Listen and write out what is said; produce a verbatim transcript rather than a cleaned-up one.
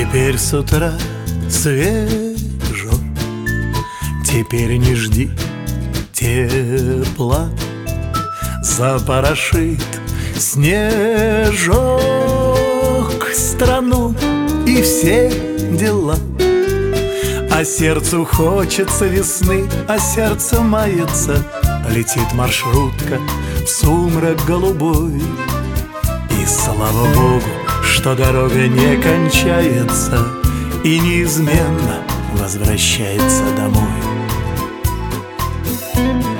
Теперь с утра свежо, теперь не жди тепла. Запорошит снежок страну и все дела. А сердцу хочется весны, а сердце мается. Летит маршрутка в сумрак голубой. И слава Богу, что дорога не кончается и неизменно возвращается домой.